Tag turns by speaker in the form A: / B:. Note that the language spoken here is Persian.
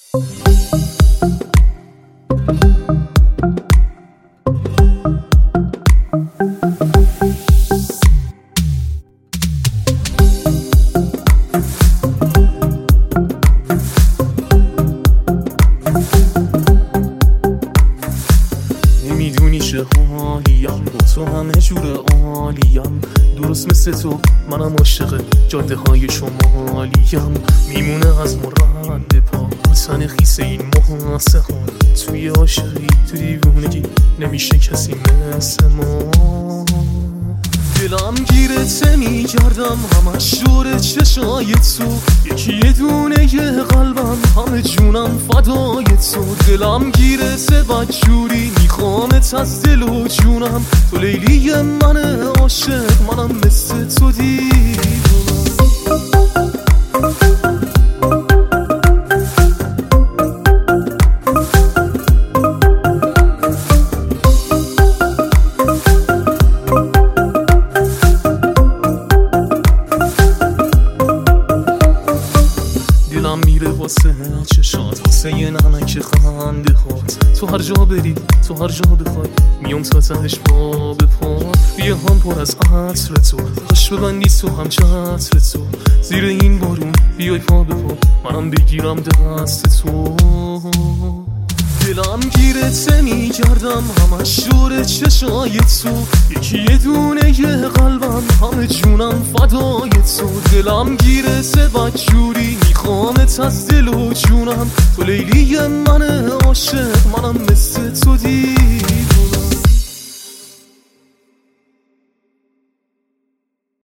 A: نمیدونی چه حالیم، با تو همه جور عالیم. درست مثل تو منم عاشق جاده های شمالیم. میمونه از مرد پا تن خیس این محاسه ها. توی عاشقی تو دیوونگی نمیشه کسی مثل ما. دلم گیرته میگردم همش دور چشای تو. یکی یه دونه یه قلبم همه جونم فدای تو. دلم گیرته بدجوری میخوامت از دل و جونم. تو لیلی من عاشق منم مثل تو دیوونم. دلم میره واسه چشات، واسه یه نمک خنده هات. تو هر جا بری تو هر جا بخوای میام تا تهش پا به پا. بیا هم پر از عطر تو، خوش ببندی تو هم چتر تو. زیر این بارون بیای پا به پا منم بگیرم دست تو. دلم گیرته میگردم همش دور چشای تو. یکی یه دونه یه قلبم همه جونم فدای تو. دلم گیرته بدجوری میخوامت از دل و جونم. تو لیلی من عاشق منم مثل تو دیوونم.